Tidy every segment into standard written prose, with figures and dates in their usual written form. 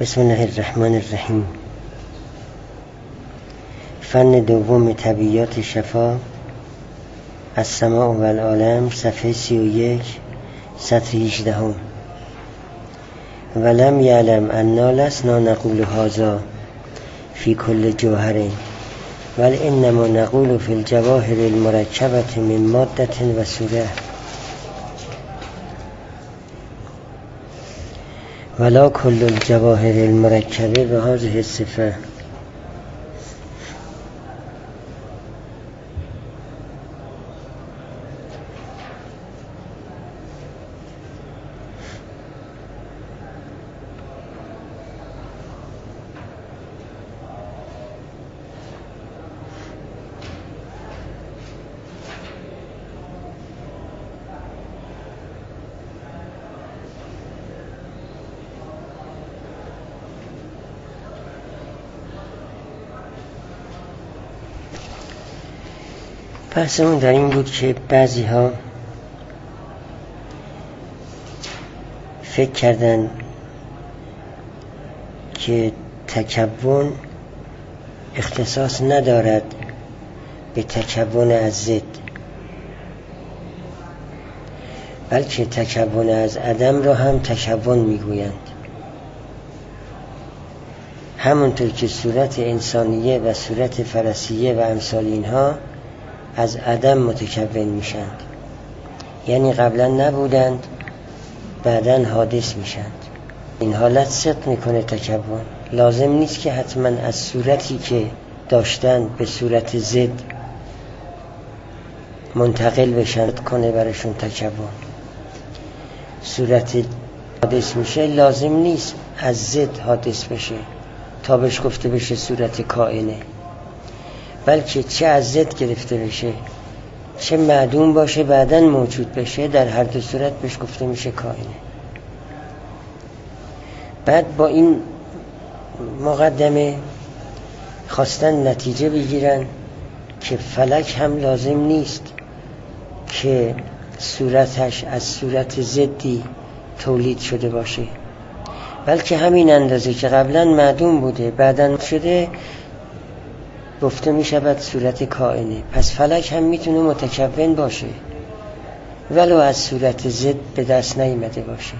بسم الله الرحمن الرحیم. فن دوم طبیعیات شفا، السماع و العالم، صفحه 31، سطر 18. ولم یعلم انا لسنا نقول هذا فی کل جوهر ول انما نقول فی الجواهر المرکبة من مادة و صوره ولا كل الجواهر المركبة بهذه الصفة. بحثمون در این بود که بعضی ها فکر کردن که تکون اختصاص ندارد به تکون از ضد، بلکه تکون از عدم را هم تکون میگویند. همونطور که صورت انسانیه و صورت فرسیه و امثال اینها از عدم متکون میشند، یعنی قبلا نبودند بعدن حادث میشند. این حالت صدق میکنه تکون. لازم نیست که حتما از صورتی که داشتند به صورت ضد منتقل بشن کنه برشون تکون. صورت حادث میشه لازم نیست از ضد حادث بشه تا بهش گفته بشه صورت کائنه، بلکه چه از ضد گرفته بشه چه معدوم باشه بعداً موجود بشه، در هر دو صورت بهش گفته میشه کائنه. بعد با این مقدمه خواستن نتیجه بگیرن که فلک هم لازم نیست که صورتش از صورت ضدی تولید شده باشه، بلکه همین اندازه که قبلا معدوم بوده بعداً شده گفته می شود صورت کائنه. پس فلک هم میتونه متکون باشه ولو از صورت ضد به دست نیامده باشه.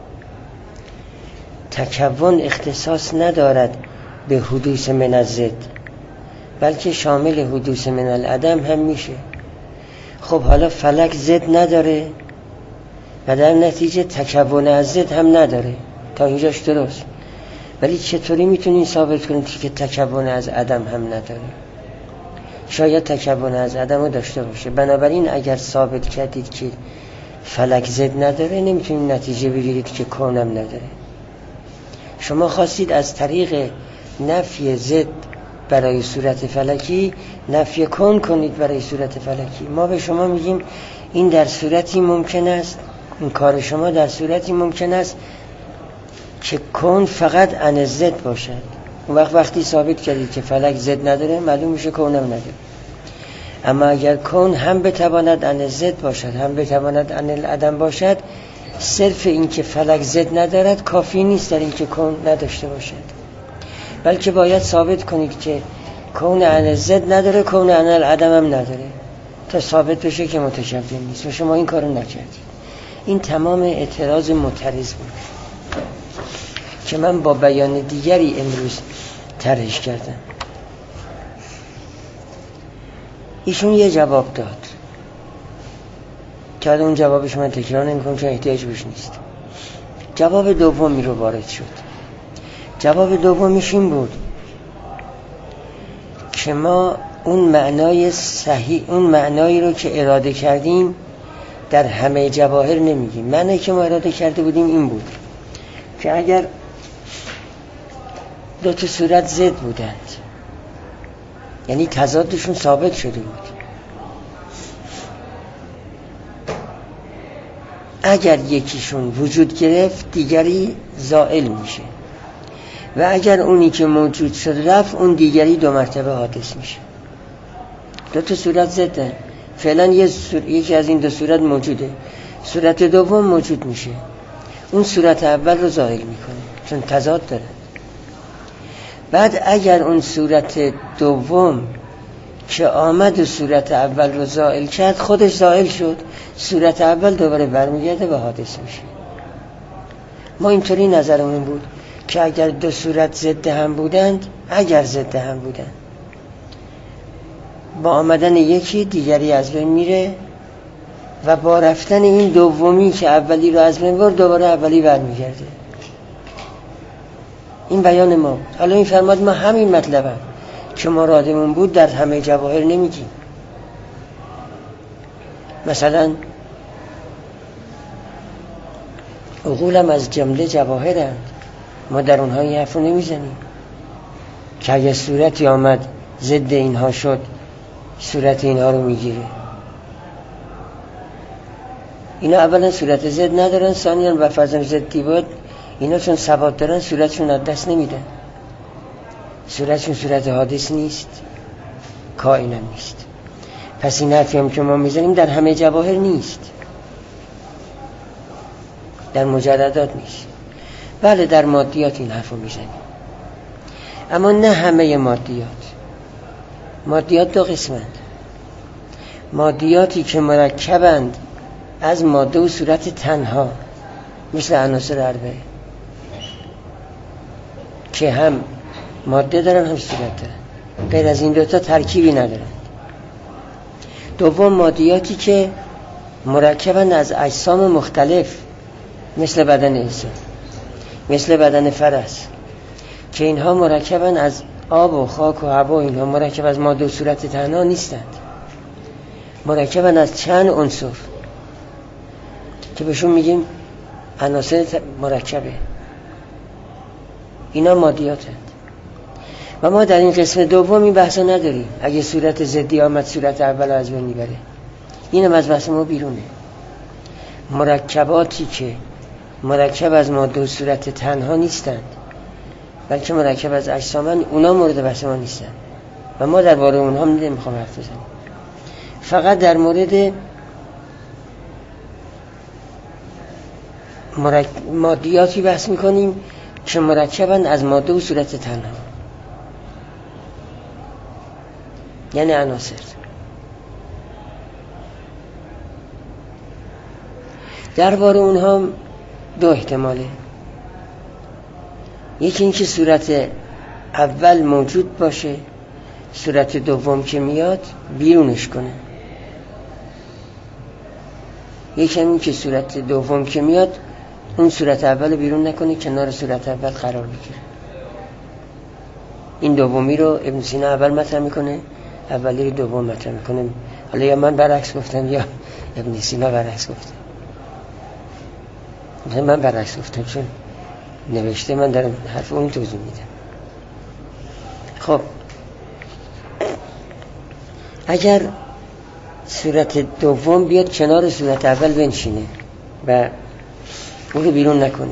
تکون اختصاص ندارد به حدوث من الضد، بلکه شامل حدوث من العدم هم میشه. خب حالا فلک ضد نداره و در نتیجه تکون از ضد هم نداره، تا اینجاش درست، ولی چطوری میتونین ثابت کنید که تکون از عدم هم نداره؟ شاید تکون از عدم رو داشته باشه. بنابراین اگر ثابت کردید که فلک ضد نداره نمیتونید نتیجه بگیرید که کونم نداره. شما خواستید از طریق نفی ضد برای صورت فلکی نفی کون کنید برای صورت فلکی. ما به شما میگیم این در صورتی ممکن است، این کار شما در صورتی ممکن است که کون فقط عن ضد باشد. اون وقتی ثابت کردید که فلک ضد نداره معلوم میشه کونم نداره. اما اگر کون هم بتواند عن ضد باشد هم بتواند عن العدم باشد، صرف این که فلک ضد ندارد کافی نیست در این که کون نداشته باشد، بلکه باید ثابت کنید که کون عن ضد نداره کون عن العدم هم نداره تا ثابت بشه که متکون نیست. و شما این کارو نکردید. این تمام اعتراض معترض بود که من با بیان دیگری امروز طرحش کردم. ایشون یه جواب داد که اون جوابش من تکرار نمی‌کنم چون احتیاج بهش نیست. جواب دومی رو وارد شد. جواب دومیش این بود که ما اون معنای صحیح، اون معنایی رو که اراده کردیم در همه جواهر نمیگیم. معنی که ما اراده کرده بودیم این بود که اگر دو تا صورت ضد بودند، یعنی تضادشون ثابت شده بود، اگر یکیشون وجود گرفت دیگری زائل میشه و اگر اونی که موجود شد رفت اون دیگری دو مرتبه حادث میشه. دو تا صورت ضدن، فعلا یکی از این دو صورت موجوده، صورت دوم موجود میشه، اون صورت اول رو زائل میکنه چون تضاد داره. بعد اگر اون صورت دوم که آمد و صورت اول رو زائل کرد، خودش زائل شد، صورت اول دوباره برمیگرده و حادث میشه. ما اینطوری نظرمون بود که اگر دو صورت ضد هم بودند، با آمدن یکی دیگری از بین میره و با رفتن این دومی که اولی رو از بین برد دوباره اولی برمیگرده. این بیان ما. حالا این فرماد ما همین مطلبه که مرادمون بود در همه جواهر نمیگیم. مثلا عقولم از جمله جواهرند، ما در اونها این حرف رو نمیزنیم که اگه صورتی آمد ضد اینها شد صورت اینها رو میگیره. اینا اولا صورت ضد ندارن، ثانیاً و فرضاً ضدی بود، اینا چون ثبات دارن صورتشون از دست نمیدن، صورتشون صورت حادث نیست، کائنا نیست. پس این حرفی هم که ما میزنیم در همه جواهر نیست، در مجردات نیست. بله در مادیات این حرف رو میزنیم، اما نه همه مادیات دو قسمند. مادیاتی که مرکبند از ماده و صورت تنها، مثل عناصر اربعه که هم ماده دارن هم صورت دارن، غیر از این دوتا ترکیبی ندارن. دوم مادیاتی که مرکبند از اجسام مختلف، مثل بدن انسان، مثل بدن فرس، که اینها مرکبند از آب و خاک و هوا، اینها مرکب از ماده و صورت تنها نیستند، مرکبند از چند عنصر که بهشون میگیم عناصر مرکبه. اینا مادیاتند و ما در این قسم دوم این بحثا نداریم. اگه صورت ضدی آمد صورت اول از بین میبره، اینم از بحث ما بیرونه. مرکباتی که مرکب از ماده و صورت تنها نیستند بلکه مرکب از اجسامن، اونا مورد بحث ما نیستن و ما درباره اونها نمیخوام حرف بزنیم. فقط در مورد مادیاتی بحث میکنیم که مرکبن از ماده و صورت تنها، یعنی عناصر. درباره اونها دو احتماله. یکی این که صورت اول موجود باشه، صورت دوم که میاد بیرونش کنه. یکی این که صورت دوم که میاد اون صورت اول بیرون نکنه، کنار صورت اول قرار بگیره. این دومی رو ابن سینا اول مطرح میکنه، اولی رو دوم مطرح میکنه. حالا یا من برعکس گفتم یا ابن سینا برعکس گفته. من برعکس گفتم چون نوشته، من در حرف اون توضیح میدم. خب اگر صورت دوم بیاد کنار صورت اول بنشینه و اون رو بیرون نکنه،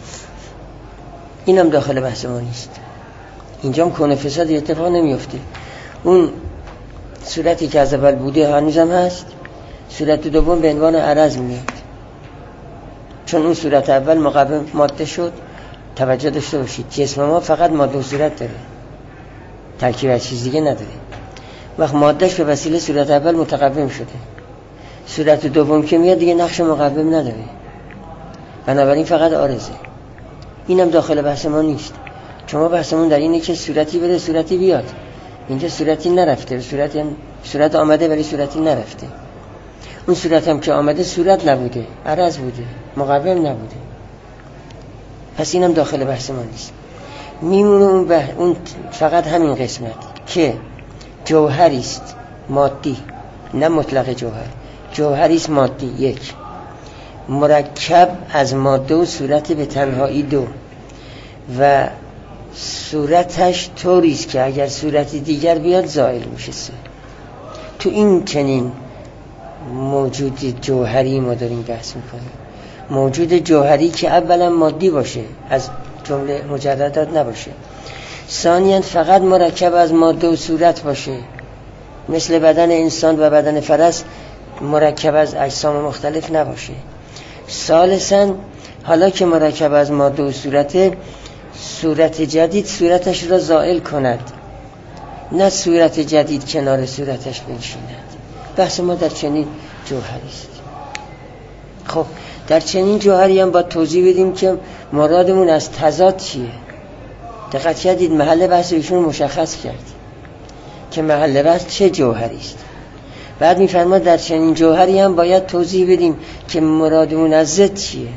اینم داخل بحث ما نیست. اینجا هم کون فساد اتفاق نمیفته. اون صورتی که از اول بوده هنوزم هست، صورت دوم به عنوان عرض میاد، چون اون صورت اول مقابل ماده شد. توجه داشته باشید جسم ما فقط ماده و صورت داره، ترکیب از چیز دیگه نداره. وقت مادهش به وسیله صورت اول متقوم شده، صورت دوم که میاد دیگه نقش مقوم نداره، بنابراین فقط عارضه. اینم داخل بحث ما نیست، چون ما بحثمون در اینه که صورتی بره صورتی بیاد. اینجا صورتی نرفته، صورت آمده ولی صورتی نرفته. اون صورت هم که آمده صورت نبوده، عرض بوده، مقوم نبوده. پس اینم داخل بحث ما نیست. میمونه اون فقط همین قسمت که جوهری است مادی، نه مطلق جوهر، جوهری است مادی، یک مرکب از ماده و صورت به تنهایی دو، و صورتش طوری است که اگر صورتی دیگر بیاد زائل میشه. تو این چنین موجود جوهری ما داریم بحث میکنیم. موجود جوهری که اولا مادی باشه، از جمله مجردات نباشه، ثانیاً فقط مرکب از ماده و صورت باشه، مثل بدن انسان و بدن فرس مرکب از اجسام مختلف نباشه. ثالثاً حالا که مرکب از ماده و صورت، صورت جدید صورتش را زائل کند، نه صورت جدید کنار صورتش بنشیند. بحث ما در چنین جوهری است. خب در چنین جوهری هم باید توضیح بدیم که مرادمون از تضاد چیه. دقت کردید محل بحث ایشون مشخص کرد که محل بحث چه جوهری است. بعد می‌فرماد در چنین جوهری هم باید توضیح بدیم که مرادمون از ضد چیه،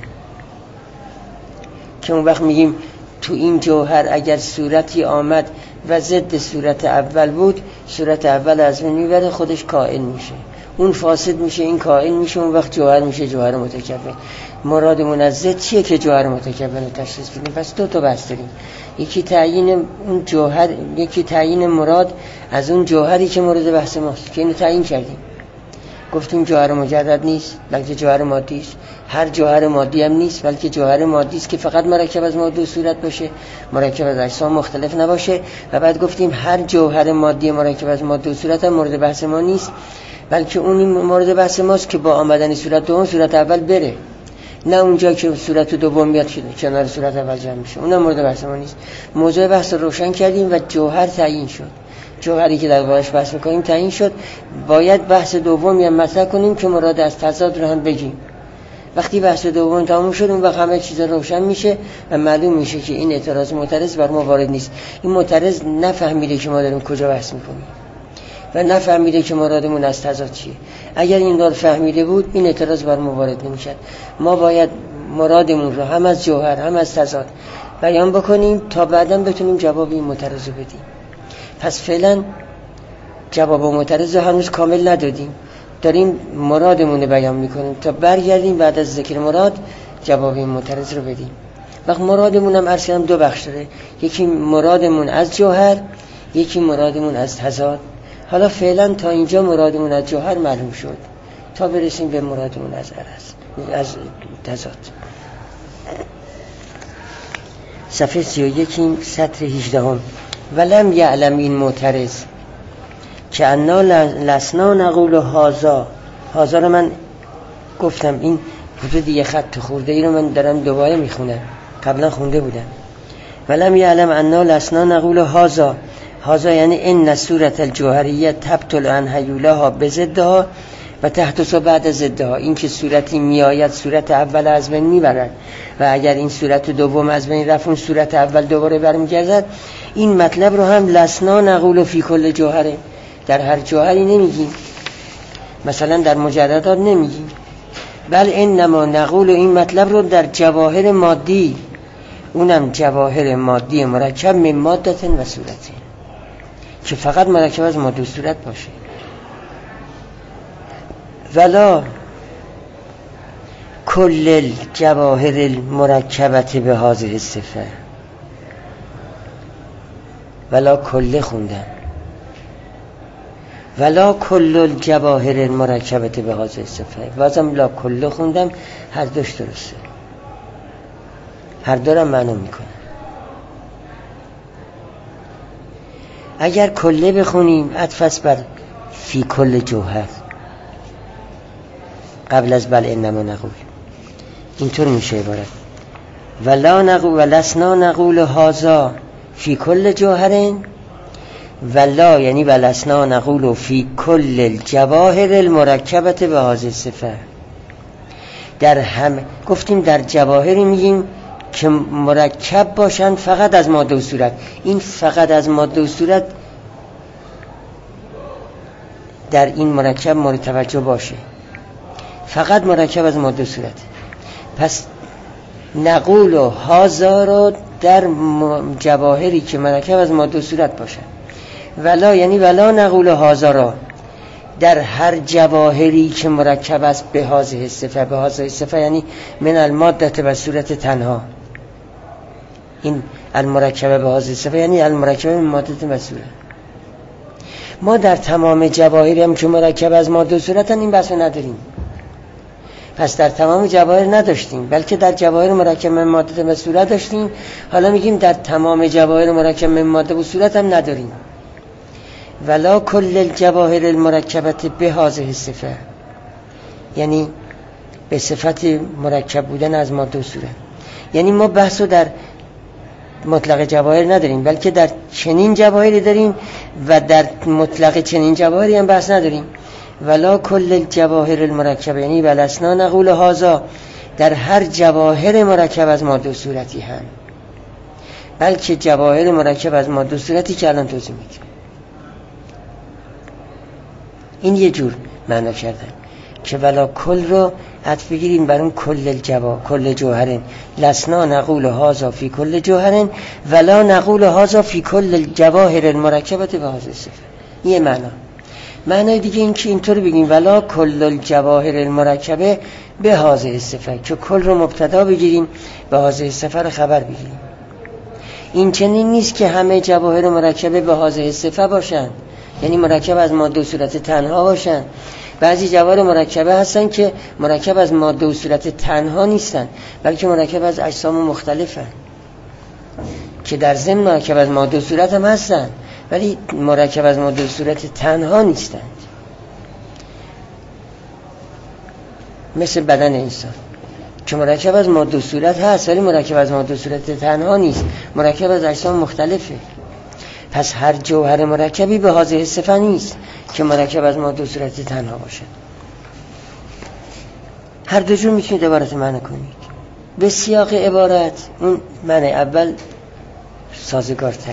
که اون وقت میگیم تو این جوهر اگر صورتی آمد و ضد صورت اول بود، صورت اول از بین میبره، خودش کائن میشه، اون فاسد میشه، این کائن میشه، اون وقت جوهر میشه جوهر متکون. مرادمون از ضد چیه که جوهر متکون رو تشخیص بدیم؟ پس دو تا بحث داریم، یکی تعیین اون جوهر، یکی تعیین مراد از اون جوهری که مورد بحث ماست که اینو تعیین کردیم. گفتیم جوهر مجرد نیست بلکه جوهر مادی است. هر جوهر مادی هم نیست بلکه جوهر مادی است که فقط مرکب از ماده و صورت باشه، مرکب از اجسام مختلف نباشه. و بعد گفتیم هر جوهر مادی مرکب از ماده و صورت هم مورد بحث ما نیست، بلکه اون مورد بحث ماست که با آمدن صورت دوم صورت اول بره، نه اونجا که صورت دوم میاد کنار صورت اول جمع میشه، اونم مورد بحث ما نیست. موضوع بحث رو روشن کردیم و جوهر تعیین شد. جوهری که در باش بحث میکنیم تعیین شد. باید بحث دوم یا مطرح کنیم که مراد از تضاد رو هم بگیم. وقتی بحث دوم تموم شد اون وقت همه چیز روشن میشه و معلوم میشه که این اعتراض معترض بر ما وارد نیست. این معترض نفهمیده که ما داریم کجا بحث میکنیم و نفهمیده که مرادمون از تضاد چیه. اگر این رو فهمیده بود این اعتراض بر ما وارد نمیشد. ما باید مرادمون رو هم از جوهر هم از تضاد بیان بکنیم تا بعداً بتونیم جواب این معترض رو بدیم. پس فعلا جواب معترض رو هنوز کامل ندادیم، داریم مرادمون رو بیان میکنیم تا برگردیم بعد از ذکر مراد جواب این معترض رو بدیم. وقت مرادمون هم عرض کردم دو بخش داره، یکی مرادمون از جوهر، یکی مرادمون از تضاد. حالا فعلا تا اینجا مرادمون از جوهر معلوم شد تا برسیم به مرادمون از عرض از تضاد. صفحه 31 سطر 18 ولم یعلم این معترض که انا لسنا نقول هازا. هازا رو من گفتم این حدود یه خط خورده، این رو من دارم دوباره میخونم، قبلا خونده بودم. ولم یعلم انا لسنا نقول هازا. هازا یعنی ان صورت الجوهریه تبطل عن حیولها بضدها و تحدث بعد ضدها. این که صورتی میآید صورت اول از بین میبرد و اگر این صورت دوم از بین رفت اون صورت اول دوباره برمیگردد. این مطلب رو هم لسنا نقول فی کل جوهره، در هر جوهری نمیگیم، مثلا در مجردات نمیگیم، بل انما نقول این مطلب رو در جواهر مادی، اونم جواهر مادی مرکب من مادت و صورت، که فقط مرکب از ماده و صورت باشه. ولا کل الجواهر المرکبت به هذه الصفه. ولا کل خوندم، ولا کل الجواهر المرکبت به هذه الصفه، بازم لا کل خوندم، هر دوش درسته، هر دورم معنی میکنه. اگر کله بخونیم عطف بر فی کل جوهر قبل از بل انما نقول، اینطور میشه عبارت ولا نقول ولسنا نقول هذا فی کل جوهرین، ولا یعنی ولسنا نقول فی کل الجواهر المرکبت به هذه الصفه. در هم گفتیم در جواهری میگیم که مرکب باشن فقط از ماده و صورت. این فقط از ماده و صورت در این مرکب مورد توجه باشه، فقط مرکب از ماده و صورت. پس نقول و هازا رو در جواهری که مرکب از ماده و صورت باشه. ولا یعنی ولا نقول هازا را در هر جواهری که مرکب است به هذه الصفه. به هذه الصفه یعنی من الماده و صورت تنها. این المرکبه به هذه الصفه یعنی المرکبه من ماده و صورت. ما در تمام جواهری هم که مرکب از ماده و صورت این بحث نداریم. پس در تمام جواهر نداشتیم، بلکه در جواهر مرکب من ماده و صورت داشتیم. حالا میگیم در تمام جواهر مرکب من ماده و صورت هم نداریم. ولا کل الجواهر المرکبت به هذه الصفه یعنی به صفت مرکب بودن از ماده و صورت. یعنی ما بحثو در مطلق جواهر نداریم، بلکه در چنین جواهری داریم و در مطلق چنین جواهری هم بحث نداریم. ولا کل الجواهر المرکبه، یعنی ولسنا نقول هذا در هر جواهر مرکب از ماده و صورتی هم، بلکه جواهر مرکب از ماده و صورتی که الان توضیح میدیم. این یه جور معنا کردن که ولا کل رو عطف بگیریم بر اون کل جوهرن، لسنا نقول هذا فی کل جوهرن ولا نقول هذا فی کل الجواهر المرکبه به هذا صفه. یه معنا. معنای دیگه این که اینطور بگیم ولا کل الجواهر المرکبه به هذا صفه، که کل رو مبتدا بگیریم به هذا صفه رو خبر بگیریم. این چنین نیست که همه جواهر مرکبه به هذا صفه باشن، یعنی مرکب از ماده و صورت تنها باشن. بعضی جواهر مرکبه هستن که مرکب از ماده و صورت تنها نیستن، بلکه مرکب از اجسام مختلفن که در ضمن مرکب از ماده و صورت هم هستن، ولی مرکب از ماده و صورت تنها نیستن. مثل بدن انسان که مرکب از ماده و صورت هست، ولی مرکب از ماده و صورت تنها نیست، مرکب از اجسام مختلفه. پس هر جوهر مرکبی به هذه صفه نیست که مرکب از ماده و صورت تنها باشه. هر دو جور میتونید عبارت معنی کنید. به سیاق عبارت اون معنی اول سازگارتره.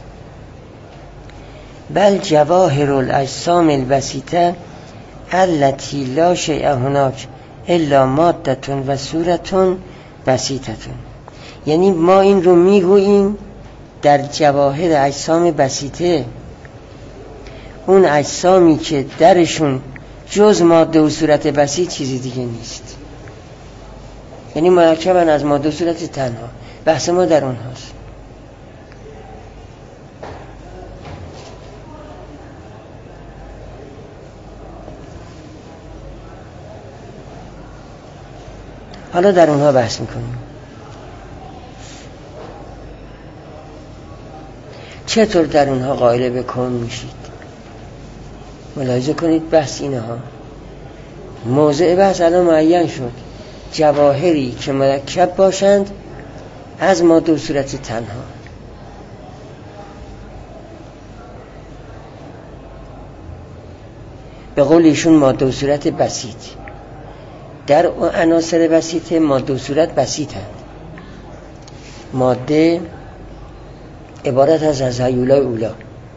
بل جواهر الاجسام البسیطه التي لا شیء هناک الا ماده و صورت بسیطه. یعنی ما این رو میگوییم در جواهر اجسام بسیطه، اون اجسامی که درشون جز ماده و صورت بسیط چیزی دیگه نیست، یعنی مرکبن از ماده و صورت تنها. بحث ما در اونهاست. حالا در اونها بحث میکنیم. چطور در اونها قائل به کون میشید؟ ملاحظه کنید بحث اینها. موضع بحث الان معین شد. جواهری که مرکب باشند از ماده و صورت تنها. به قول ایشون ماده و صورت بسیط. در عناصر بسیطه ماده و صورت بسیطند. ماده عبارت از هیولای اولا،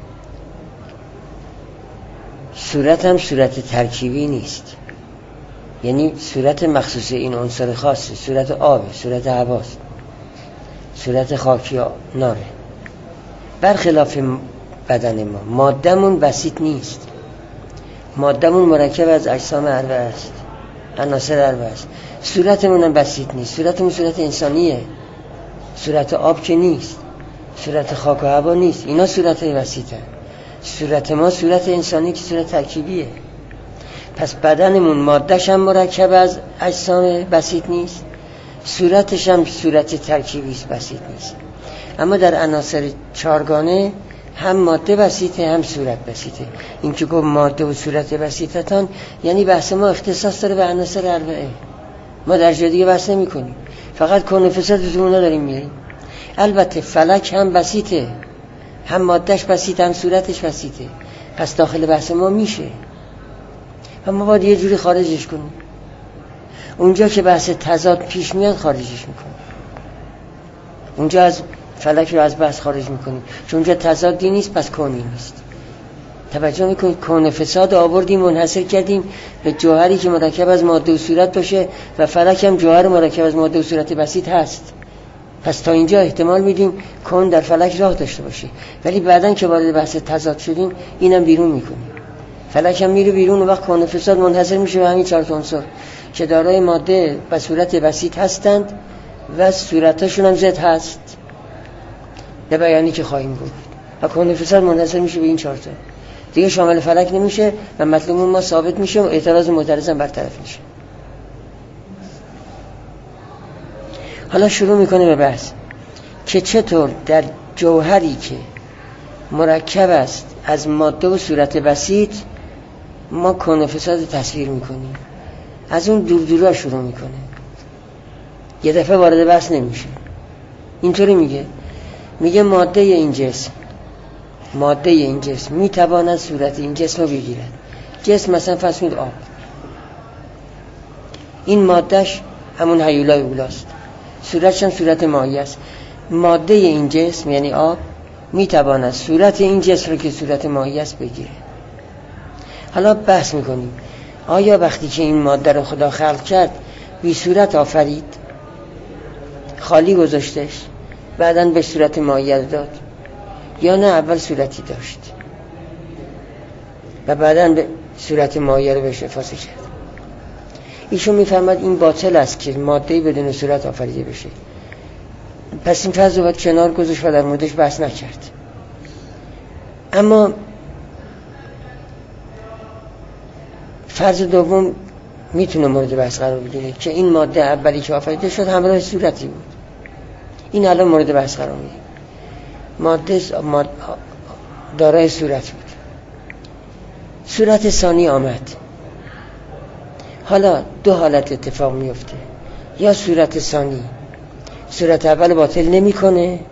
صورت هم صورت ترکیبی نیست، یعنی صورت مخصوص این عنصر خاصه، صورت آب، صورت هواست، صورت خاکی ناره. برخلاف بدن ما مادهمون بسیط نیست، مادهمون مرکب از اجسام اربعه است، عناصر اربعه است. صورتمون هم بسیط نیست، صورتمون صورت انسانیه، صورت آب که نیست، صورت خاک و هوا نیست، اینا صورت وسیطه. صورت ما صورت انسانی که صورت ترکیبیه. پس بدنمون مادهش هم مرکب از اجسام بسیط نیست، صورتش هم صورت ترکیبی است، بسیط نیست. اما در عناصر چارگانه هم ماده بسیطه هم صورت بسیطه. این که گفت ماده و صورت بسیطتان، یعنی بحث ما اختصاص داره به عناصر اربعه. ما در جای دیگه بحث نمی کنیم، فقط کون و فساد رو اونا داریم میریم. البته فلک هم بسیطه، هم مادهش بسیطه هم صورتش بسیطه، پس داخل بحث ما میشه، اما باید یه جوری خارجش کنیم. اونجا که بحث تضاد پیش میاد خارجش میکنیم، اونجا از فلک رو از بحث خارج میکنیم، چون اونجا تضادی نیست، پس کونی نیست. توجه میکنید کون فساد آوردیم منحصر کردیم به جوهری که مرکب از ماده و صورت باشه و فلک هم جوهر مرکب از ماده و صورت بسیط هست. پس تا اینجا احتمال میدیم کون در فلک راه داشته باشه، ولی بعدن که وارد بحث تضاد شدیم اینم بیرون میکنیم. فلک هم میره بیرون و وقت کون فساد منحصر میشه به همین 4 عنصر که دارای ماده و صورت بسیط هستند و صورتشون هم ضد هست، به بیانی که خواهیم گفت. و کون فساد منحصر میشه به این 4 تا، دیگه شامل فلک نمیشه و مطلوب ما ثابت میشه و اعتراض معترض هم برطرف میشه. حالا شروع میکنه به بحث که چطور در جوهری که مرکب است از ماده و صورت بسیط ما کون فساد تصویر میکنیم. از اون دور شروع میکنه، یه دفعه وارد بحث نمیشه. اینطوری میگه میگه ماده این جسم میتواند صورت این جسم رو بگیرد. جسم مثلا فرض کنید آب، این مادهش همون هیولای اولاست، صورتش هم صورت ماهی است. ماده این جسم یعنی آب میتواند صورت این جسم رو که صورت ماهی است بگیره. حالا بحث میکنیم آیا وقتی که این ماده رو خدا خلق کرد بی صورت آفرید، خالی گذاشتش، بعداً به صورت ماهیت داد، یا نه اول صورتی داشت و بعداً به صورت ماهیت رو بهش اضافه کرد؟ ایشون میفهمد این باطل است که ماده‌ای بدون صورت آفریده بشه. پس این فرض رو باید کنار گذاشت و در موردش بحث نکرد. اما فرض دوم میتونه مورد بحث قرار بگیره که این ماده اولی که آفریده شد همراه صورتی بود. این الان مورد بحث قرار میگیره. ماده دارای صورت بود، صورت ثانی آمد. حالا دو حالت اتفاق میفته، یا صورت ثانی صورت اول باطل نمیکنه،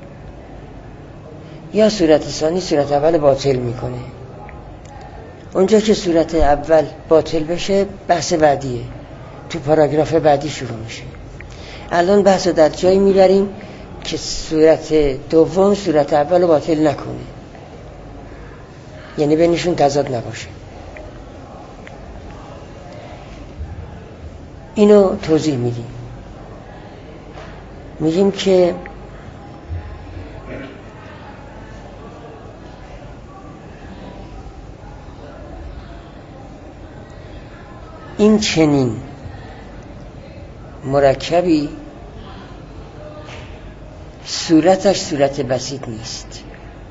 یا صورت ثانی صورت اول باطل میکنه. اونجا که صورت اول باطل بشه بحث بعدیه، تو پاراگراف بعدی شروع میشه. الان بحث رو در جایی میبریم که صورت دوم صورت اول باطل نکنه، یعنی بینشون تضاد نباشه. اینو توضیح میدیم. میگیم که این چنین مرکبی صورتش صورت بسیط نیست.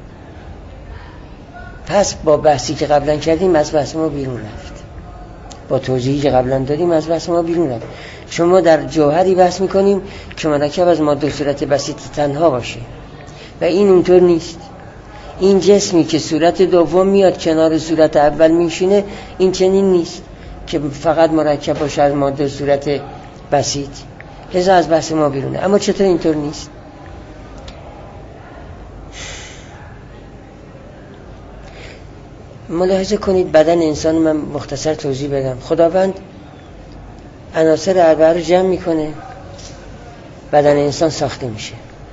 پس با بحثی که قبلا کردیم از بحث ما بیرون رفت، با توضیحی که قبلا دادیم از بحث ما بیرون رفت. چون ما در جوهری بحث میکنیم که مرکب از ماده صورت بسیط تنها باشه و این اونطور نیست. این جسمی که صورت دوم میاد کنار صورت اول میشینه این چنین نیست که فقط مرکب باشه از ماده صورت بسیط، لذا از بحث ما بیرونه. اما چطور اینطور نیست؟ ملاحظه کنید بدن انسان، من مختصر توضیح بدم. خداوند عناصر اربعه رو جمع میکنه، بدن انسان ساخته میشه.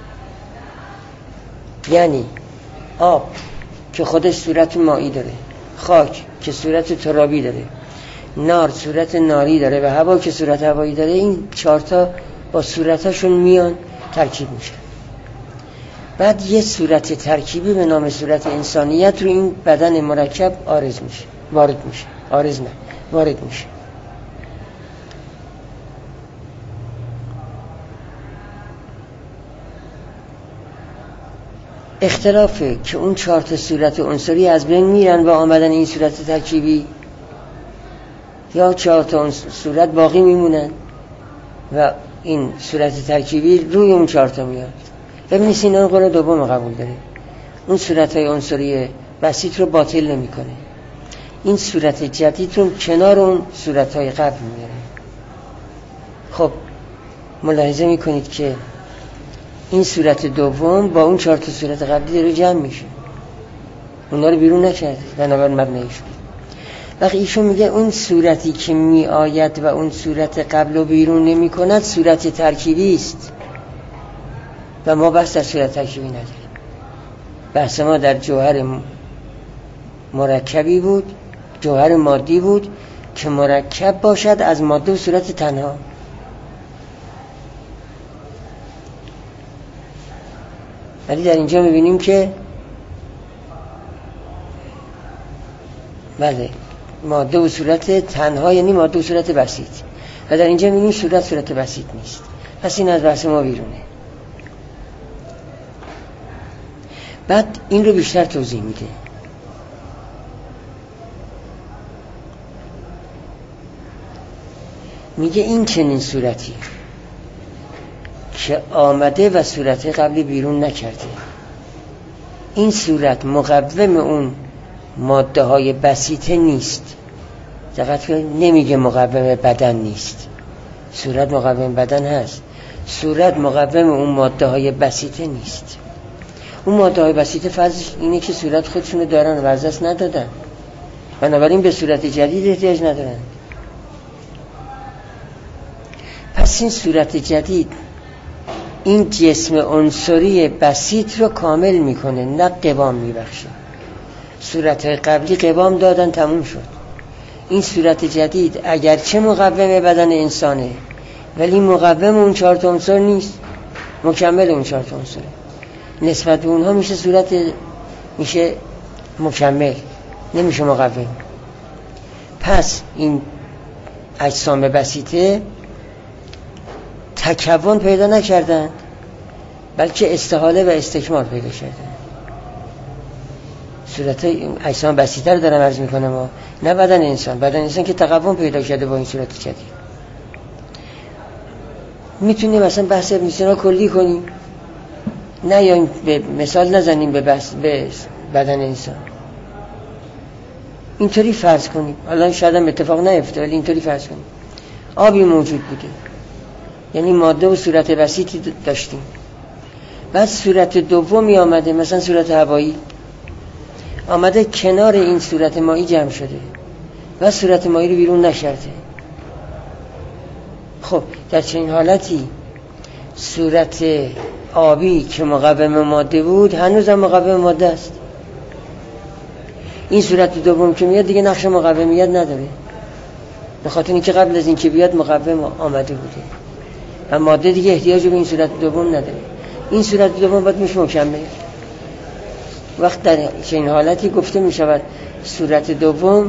یعنی آب که خودش صورت مایی داره، خاک که صورت ترابی داره، نار صورت ناری داره و هوا که صورت هوایی داره. این چهارتا با صورتاشون میان ترکیب میشه. بعد یه صورت ترکیبی به نام صورت انسانیت رو این بدن مرکب وارد میشه. اختلافه که اون 4 تا صورت عنصری از بین میرن و آمدن این صورت ترکیبی، یا 4 تا صورت باقی میمونن و این صورت ترکیبی روی اون 4 تا میاد. ببینید این قول دوم قبول داره، اون صورت‌های عنصری بسیط رو باطل نمی‌کنه، این صورت جدید رو کنار اون صورت‌های قبل میاره. خب ملاحظه می‌کنید که این صورت دوم با اون 4 تا صورت قبلی داره جمع میشه، اونا رو بیرون نکرده بنابراین مبنیش. وقتی ایشون میگه اون صورتی که می آید و اون صورت قبل رو بیرون نمی کند صورت ترکیبی است و ما بحث در صورت ترکیبی نداریم. بحث ما در جوهر مرکبی بود، جوهر مادی بود که مرکب باشد از ماده و صورت تنها. ولی در اینجا میبینیم که بله ماده و صورت تنها یعنی ماده و صورت بسیط، و در اینجا میبینیم صورت بسیط نیست. پس این از بحث ما بیرونه. بعد این رو بیشتر توضیح میده. میگه این چنین صورتی که آمده و صورت قبلی بیرون نکرده، این صورت مقوم اون ماده های بسیطه نیست. دقت کنید نمیگه مقوم بدن نیست، صورت مقوم بدن هست، صورت مقوم اون ماده های بسیطه نیست. اون ماده های بسیط فرضش اینه که صورت خودشونو دارن و از دست ندادن، بنابراین به صورت جدید احتیاج ندارن. پس این صورت جدید این جسم عنصری بسیط رو کامل میکنه، نه قوام میبخشه. صورت قبلی قوام دادن تموم شد. این صورت جدید اگرچه مقوم بدن انسانه ولی مقوم اون 4 عنصر نیست، مکمل اون 4 عنصر. نسبت به اونها میشه صورت، میشه مکمل، نمیشه مقوم. پس این اجسام بسیطه تکون پیدا نکردند بلکه استحاله و استکمال پیدا کردند. صورت اجسام بسیطه رو دارم عرض میکنم، نه بدن انسان. بدن انسان که تقوم پیدا کرده با این صورت جدید. میتونیم مثلا بحث ابن سینا کلی کنیم، نه یا به مثال نزنیم به بدن انسان. اینطوری فرض کنیم، الان شاید هم اتفاق نیفته ولی اینطوری فرض کنیم آبی موجود بوده، یعنی ماده و صورت بسیطی داشتیم. بعد صورت دومی آمده، مثلا صورت هوایی آمده کنار این صورت مایی جمع شده و صورت مایی رو بیرون نشرده. خب در چنین حالتی صورت آبی که مقوم ماده بود هنوز هم مقوم ماده است. این صورت دوم که میاد دیگه نقش مقومیت نداره، به خاطر اینکه قبل از اینکه بیاد مقوم آمده بوده و ماده دیگه احتیاج به این صورت دوم نداره. این صورت دوم باید میشه مکمل. وقت در چنین حالتی گفته میشود صورت دوم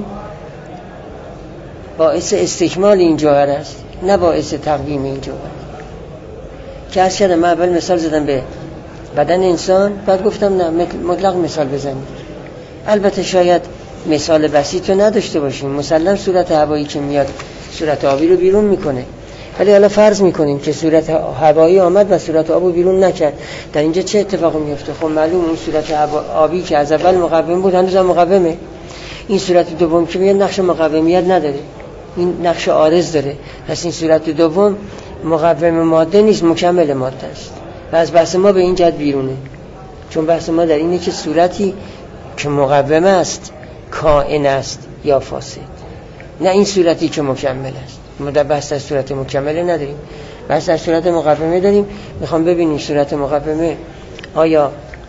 باعث استکمال این جوهر است، نه باعث تقویم این جوهر. که عرض کردم من اول مثال زدم به بدن انسان، بعد گفتم نه مطلق مثال بزنید. البته شاید مثال بسیط رو نداشته باشیم، مسلم صورت هوایی که میاد صورت آبی رو بیرون میکنه، ولی حالا فرض میکنیم که صورت هوایی آمد و صورت آب رو بیرون نکرد. در اینجا چه اتفاقی میفته؟ خب معلوم اون صورت آبی که از اول مقوم بود هنوز هم مقومه. این صورت دوم که میاد نقش مقومیت نداره، این نقش عارض داره. پس این صورت دوم مقوم ماده نیست، مکمل ماده است و از بحث ما به این جهت بیرونه. چون بحث ما در اینه که صورتی که مقوم است کائن است یا فاسد، نه این صورتی که مکمل است. ما در بحث از صورت مکمله نداریم، بحث از صورت مقومه داریم. میخوام ببینیم صورت مقومه آیا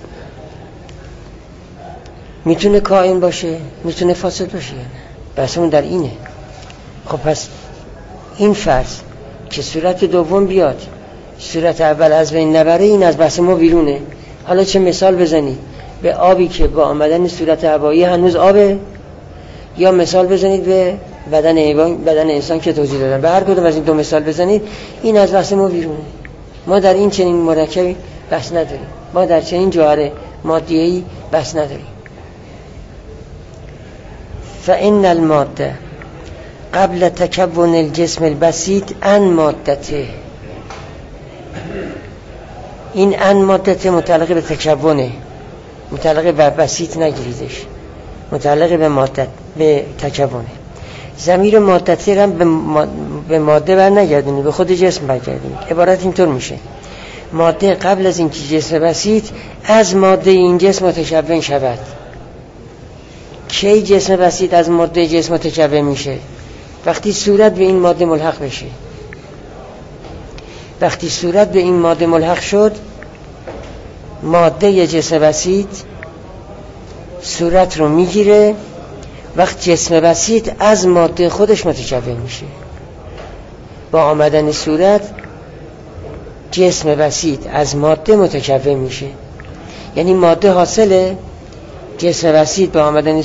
میتونه کائن باشه، میتونه فاسد باشه یا نه. بحثمون در اینه. خب پس این فرض که صورت دوم بیاد صورت اول از بین نبره، این از بحث ما بیرونه. حالا چه مثال بزنید به آبی که با آمدن صورت هوایی هنوز آبه، یا مثال بزنید به بدن انسان که توضیح دادم. به هر کدوم از این دو مثال بزنید، این از بحث ما بیرونه. ما در این چنین مرکبی بحث نداریم، ما در چنین جوهر مادیه‌ای بحث نداریم. فإن الماده قبل تکون الجسم البسيط ان مادته. این ان مادته متعلق به تکونه، متعلق به بسیط نگیریدش، متعلق به مادت، به تکونه. ضمیر مادته هم به ماده بر نگردونی، به خود جسم برگردونی. عبارت اینطور میشه: ماده قبل از اینکه جسم بسیط از ماده این جسم متکون شود. کی جسم بسیط از ماده جسم متکون میشه؟ وقتی صورت به این ماده ملحق بشه. وقتی صورت به این ماده ملحق شد، ماده جسم بسیط صورت رو میگیره. وقت جسم بسیط از ماده خودش متکون میشه. با آمدن صورت جسم بسیط از ماده متکون میشه، یعنی ماده حاصله، جسم بسیط با آمدن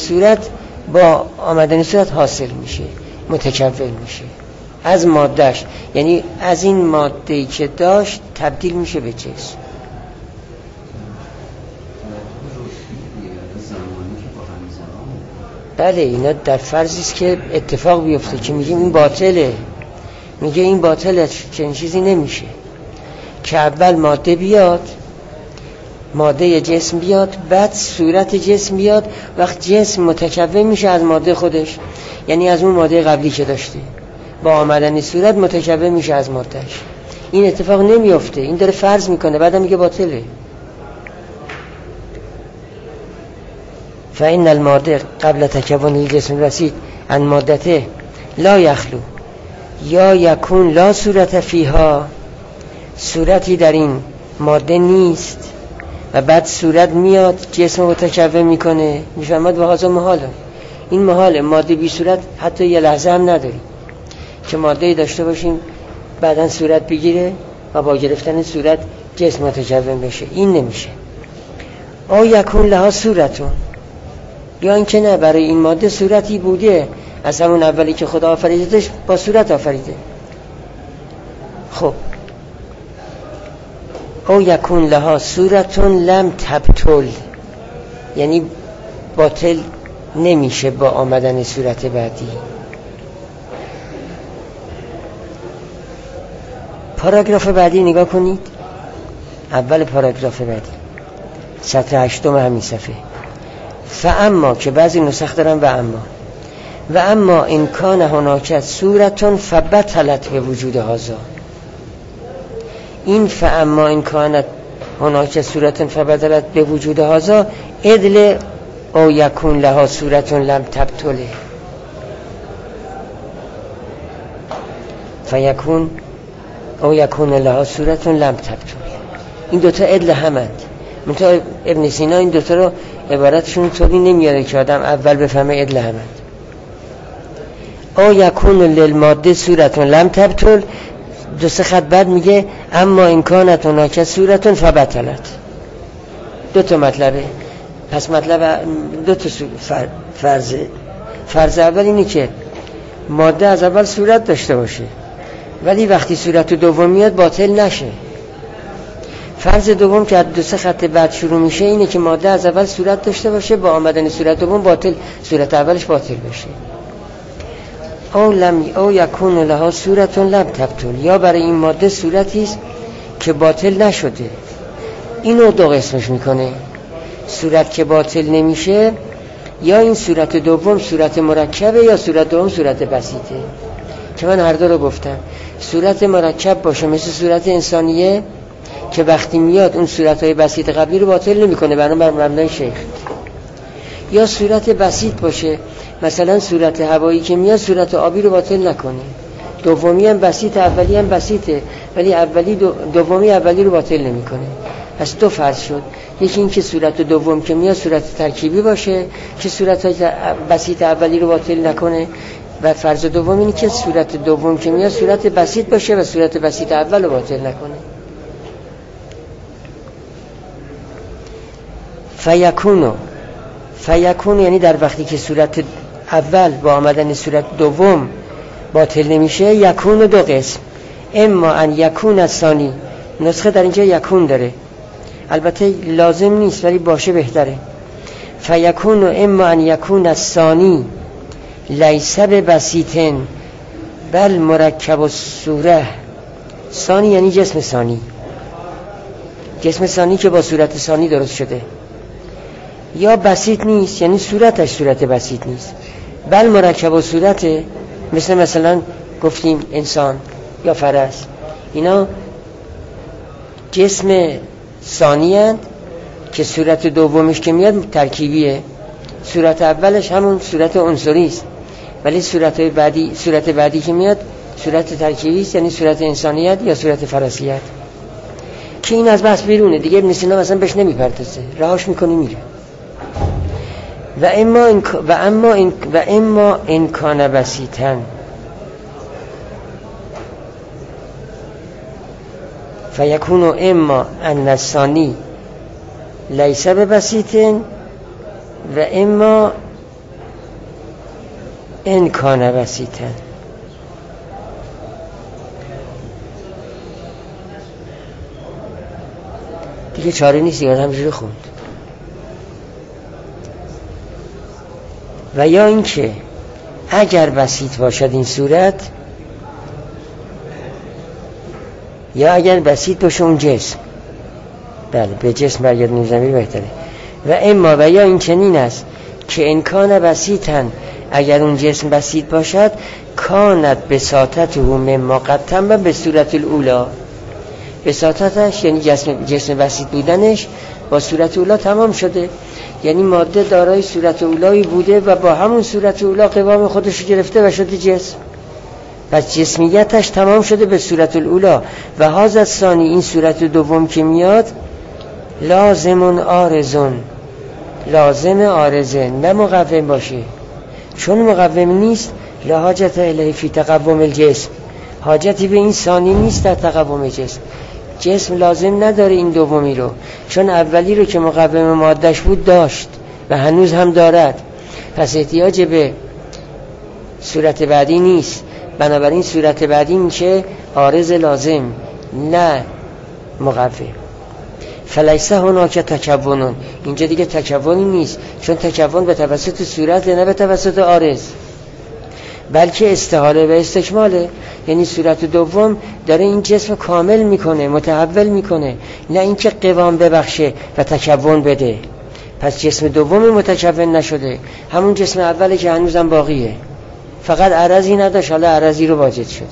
صورت حاصل میشه، متکون میشه از مادهش، یعنی از این ماده‌ای که داشت تبدیل میشه به جسم. بله اینا در فرضی است که اتفاق بیفته که میگیم این باطله، میگه این باطله، چنین چیزی نمیشه که اول ماده بیاد، ماده جسم بیاد، بعد صورت جسم بیاد. وقت جسم متکون میشه از ماده خودش، یعنی از اون ماده قبلی که داشته، با آمدن صورت متکون میشه از مادهش. این اتفاق نمیفته، این داره فرض میکنه، بعدم میگه باطله. فإن الماده قبل تکون الجسم البسيط عن مادته لا یخلو یا یکون لا صورت فیها، صورتی در این ماده نیست و بعد صورت میاد جسم متکون میکنه. میفهمد و هذا محاله، این محاله. ماده بی صورت حتی یه لحظه هم نداری که ماده‌ای داشته باشیم بعداً صورت بگیره و با گرفتن صورت جسم متکون بشه، این نمیشه. او یکون لها صورتون، یا اینکه نه برای این ماده صورتی بوده از همون اولی که خدا آفریدش با صورت آفریده. خب او یکون لها صورتون لم تبطل، یعنی باطل نمیشه با آمدن صورت بعدی. پاراگراف بعدی نگاه کنید، اول پاراگراف بعدی سطر 8 همین صفحه. فاما، که بعضی نسخ دارن و اما این کان هناک صورتون فبطلت به وجود هذا. این فاما این کانت هناک صورتون فبطلت به وجود هذا ادل او یکون لها صورتون لم تبطله، فیکون او یکون لها صورتون لم تبطل. این دوتا ادل همند. منتها ابن سینا این دوتا رو عبارتشون طوری نمیاره که آدم اول بفهمه ادل همند. او یکون للماده صورتون لم تبطل، دو سه خط بعد میگه اما این کانت هناک صورتون فبطلت. دو تا مطلبه. پس مطلب دو تا فرض اول اینه که ماده از اول صورت داشته باشه ولی وقتی صورت دوم میاد باطل نشه. فرض دوم که دو سه خط بعد شروع میشه اینه که ماده از اول صورت داشته باشه، با آمدن صورت دوم باطل، صورت اولش باطل بشه. او یکون لها صورتون لم تبطل، یا برای این ماده صورتی است که باطل نشده. اینو دو قسمش میکنه، صورت که باطل نمیشه، یا این صورت دوم صورت مرکبه یا صورت دوم صورت بسیطه. که من هر دو رو گفتم. صورت مرکب باشه مثل صورت انسانیه که وقتی میاد اون صورتهای بسیط قبلی رو باطل نمیکنه بر مبنای شیخ، یا صورت بسیط باشه مثلا صورت هوایی که میاد صورت آبی رو باطل نکنه. دومی هم بسیط، اولی هم بسیطه ولی دومی اولی رو باطل نمیکنه. پس دو فرض شد. یکی این که صورت دوم که میاد صورت ترکیبی باشه که صورت بسیط اولی رو باطل نکنه، و فرض دوم اینه که صورت دوم که میاد صورت بسیط باشه و صورت بسیط اول رو باطل نکنه. فیکونو یعنی در وقتی که صورت اول با آمدن صورت دوم باطل نمیشه، یکونو دو قسم. اما ان یکون الثانی، نسخه در اینجا یکون داره، البته لازم نیست ولی باشه بهتره. فیکونو اما ان یکون الثانی لیس ببسیطن بل مرکب الصوره. ثانی یعنی جسم ثانی، جسم ثانی که با صورت ثانی درست شده، یا بسیط نیست یعنی صورتش صورت بسیط نیست، بل مرکب الصورت، مثلا گفتیم انسان یا فرس، اینا جسم ثانی هست که صورت دومش که میاد ترکیبیه، صورت اولش همون صورت عنصری است ولی صورت بعدی که میاد صورت ترکیبی است، یعنی صورت انسانیت یا صورت فرسیت، که این از بحث بیرونه دیگه. ابن سینا مثلا بهش نمیپردازه، رهاش میکنه میره. و اما این کان بسیطن فیکونو اما ان الثانی لیس ببسیطن و اما این کان بسیطن. دیگه چاره نیست دیگه، همینجوری خوند. و یا اینکه اگر بسیط باشد این صورت، یا اگر بسیط باشه اون جسم، بله به جسم برگردونیم ضمیر بهتره. و اما و یا این چنین است که این کان بسیطن، اگر اون جسم بسیط باشد، کانت بساطته مما قدتن و به صورت الاولا، بساطتش یعنی جسم بسیط بودنش با صورت اولا تمام شده. یعنی ماده دارای صورت اولایی بوده و با همون صورت اولا قوام خودش گرفته و شده جسم. پس جسمیتش تمام شده به صورت الاولا و هذا ثانی، این صورت دوم که میاد لازمون آرزون، لازم آرزه، نه مقوم باشه. چون مقوم نیست لا حاجت الیه فی تقوم الجسم، حاجتی به این ثانی نیست در تقوم جسم. جسم لازم نداره این دومی رو، چون اولی رو که مقوم مادهش بود داشت و هنوز هم دارد، پس احتیاج به صورت بعدی نیست. بنابراین صورت بعدی میشه عارض لازم نه مقوم. فلیس هناک تکون، اینجا دیگه تکونی نیست، چون تکون به توسط صورت نه به توسط عارض، بلکه استحاله و استکماله. یعنی صورت دوم داره این جسم کامل میکنه، متحول میکنه، نه اینکه قوام ببخشه و تکون بده. پس جسم دومی متکون نشده، همون جسم اولی که هنوزم باقیه، فقط عرضی نداشت، حالا عرضی رو واجد شده.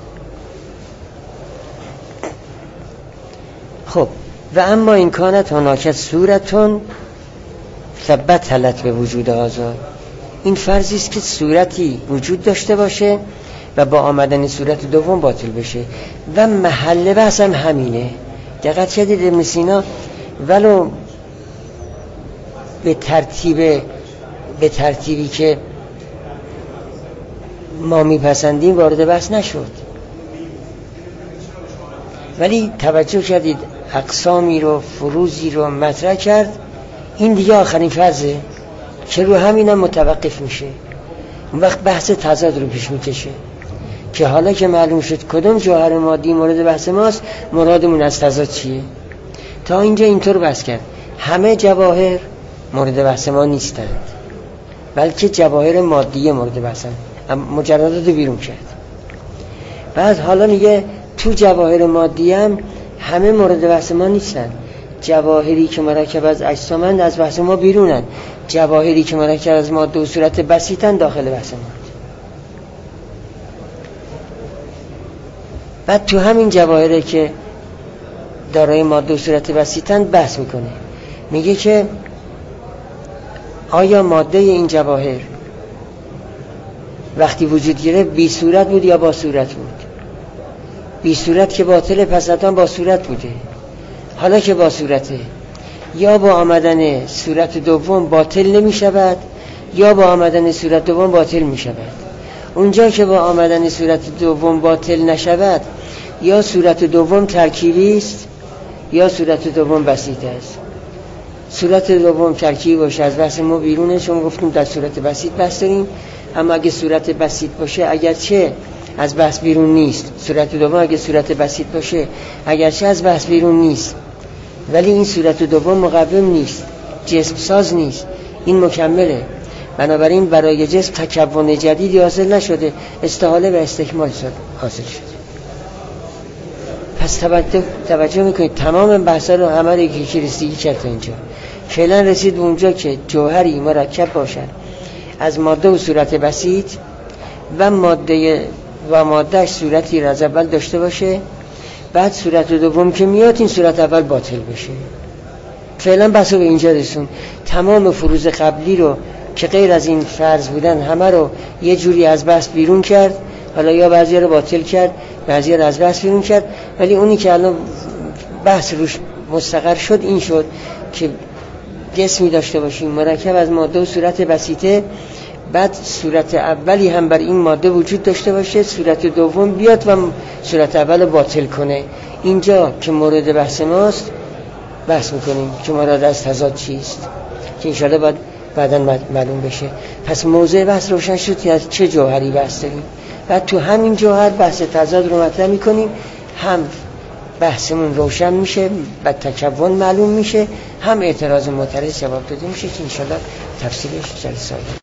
خب و اما این کانت هناک صورتون ثبت حلت به وجود آزاد، این فرضی است که صورتی وجود داشته باشه و با آمدن صورت دوم باطل بشه و محل بحث هم همینه. دقت کردید ابن سینا ولو به ترتیبی که ما میپسندیم وارد بحث نشد، ولی توجه کردید اقسامی رو، فروزی رو مطرح کرد. این دیگه آخرین فرضه که رو همینم متوقف میشه. اون وقت بحث تضاد رو پیش میکشه که حالا که معلوم شد کدوم جوهر مادی مورد بحث ماست، مرادمون از تضاد چیه. تا اینجا اینطور بحث کرد همه جواهر مورد بحث ما نیستند، بلکه جواهر مادی مورد بحثند، مجردات رو بیرون کرد. بعد حالا میگه تو جواهر مادی هم همه مورد بحث ما نیستن. جواهری که مرکب از اجسامند از بحث ما بیرونن، جواهری که مرکب از ماده و صورت بسیطن داخل بحث ما. بعد تو همین جواهری که دارای ماده و صورت بسیطن بحث میکنه، میگه که آیا ماده این جواهر وقتی وجود گرفت بی صورت بود یا با صورت بود؟ بی صورت که باطله، پس حتما با صورت بوده. حالا که با صورته، یا با آمدن صورت دوم باطل نمی شود یا با آمدن صورت دوم باطل می شود. اونجا که با آمدن صورت دوم باطل نشود، یا صورت دوم ترکیبی است یا صورت دوم بسیط است. صورت دوم ترکیبی باشه از بحث ما بیرونه، چون گفتیم در صورت بسیط بحث داریم. اما اگه صورت بسیط باشه، اگرچه از بحث بیرون نیست، صورت دوم اگه صورت بسیط باشه اگرچه از بحث بیرون نیست، ولی این صورت دوم مقوم نیست، جسم ساز نیست، این مکمله. بنابراین برای جسم تکون جدیدی حاصل نشده، استحاله و استکمال حاصل شده. پس توجه میکنید تمام بحثا رو همه رو یکی رسیدگی کرد تا اینجا. فعلا رسید به اونجا که جوهری مرکب باشد از ماده و صورت بسیط و مادهش صورتی را از اول داشته باشه، بعد صورت دوم که میاد این صورت اول باطل بشه. فعلا بحث رو به اینجا رسون. تمام فروض قبلی رو که غیر از این فرض بودن همه رو یه جوری از بحث بیرون کرد. حالا یا بعضی رو باطل کرد، بعضی رو از بحث بیرون کرد، ولی اونی که الان بحث روش مستقر شد این شد که جسمی داشته باشیم مرکب از ماده و صورت بسیطه، بعد صورت اولی هم بر این ماده وجود داشته باشه، صورت دوم بیاد و صورت اول باطل کنه. اینجا که مورد بحث ماست بحث میکنیم که مراد از تضاد چیست، که انشاءالله بعداً معلوم بشه. پس موضوع بحث روشن شد که از چه جوهری بحث داریم. بعد تو همین جوهر بحث تضاد رو مطرح میکنیم، هم بحثمون روشن میشه، بعد تکون معلوم میشه، هم اعتراض معترض جواب داده میشه که انشاءالله تفصیلش جلسه